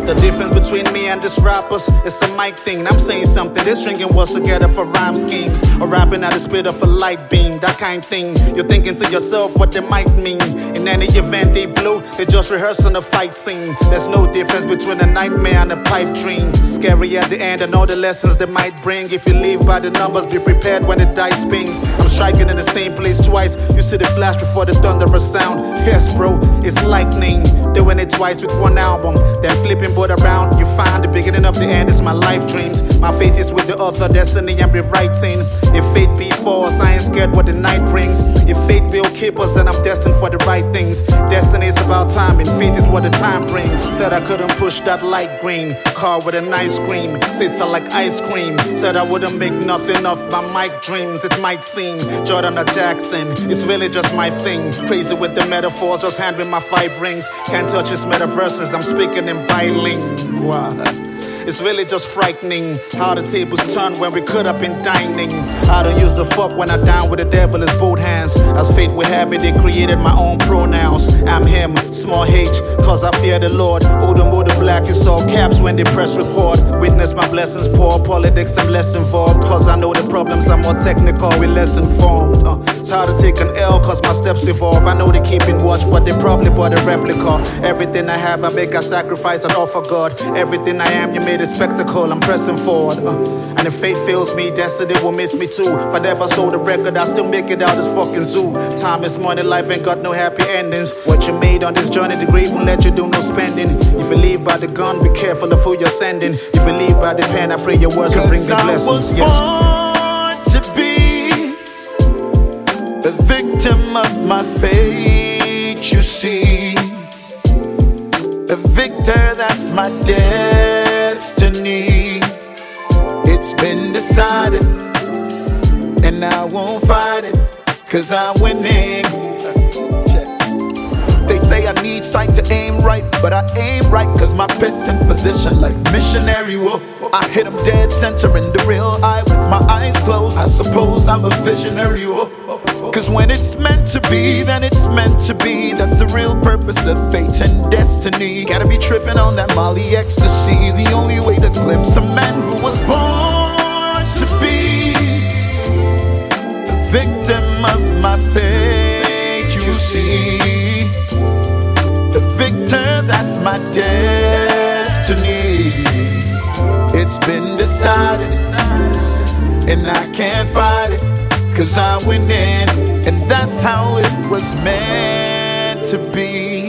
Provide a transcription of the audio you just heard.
The difference between me and this rappers is a mic thing. I'm saying something, they're stringing words together for rhyme schemes, or rapping at the speed of a light beam, that kind thing. You're thinking to yourself what they might mean. In any event they blew, they just rehearsing a fight scene. There's no difference between a nightmare and a pipe dream. Scary at the end and all the lessons they might bring. If you live by the numbers, be prepared when the dice spins. I'm striking in the same place twice. You see the flash before the thunderous sound. Yes bro, it's lightning. Doing it twice with one album, then flipping both around. You find the beginning of the end is my life dreams. My faith is with the author, destiny I'm rewriting. If fate be for us, I ain't scared what the night brings. If fate will keep us, then I'm destined for the right things. Destiny is about time, and faith is what the time brings. Said I couldn't push that light green car with a nice scream. Sits are like ice cream. Said I wouldn't make nothing of my mic dreams. It might seem Jordan or Jackson, it's really just my thing. Crazy with the metaphors, just hand me my 5 rings. Can't touch his metaverses, I'm speaking in bilingual. It's really just frightening how the tables turn when we could have been dining. I don't use a fuck when I dine with the devil as both hands. As fate would have it, they created my own pronouns. I'm him, small h, cause I fear the Lord. Odomodo black is all caps when they press record. Witness my blessings pour, politics I'm less involved. Cause I know the problems are more technical, we less informed. It's hard to take an L cause my steps evolve. I know they keep in watch but they probably bought a replica. Everything I have I make a sacrifice and offer God. Everything I am you made a spectacle, I'm pressing forward. And if fate fails me, destiny will miss me too. If I never sold a record, I still make it out this fucking zoo. Time is money, life ain't got no happy endings. What you made on this journey, the grave won't let you do no spending. If you leave by the gun, be careful of who you're sending. If you leave by the pen, I pray your words will bring me blessings. Yes. I was born to be a victim of my fate, you see. A victor, that's my destiny. It's been decided, and I won't fight it, cause I'm winning. They say I need sight to aim right, but I aim right cause my best in position like missionary. Whoa. I hit them dead center in the real eye with my eyes closed. I suppose I'm a visionary. Whoa. Cause when it's meant to be, then it's meant to be. That's the real purpose of fate and destiny. Gotta be tripping on that Molly ecstasy. The only way to glimpse a man who was born to be the victim of my fate, you see. The victor, that's my destiny. It's been decided, and I can't fight it, cause I'm winning, and that's how it was meant to be.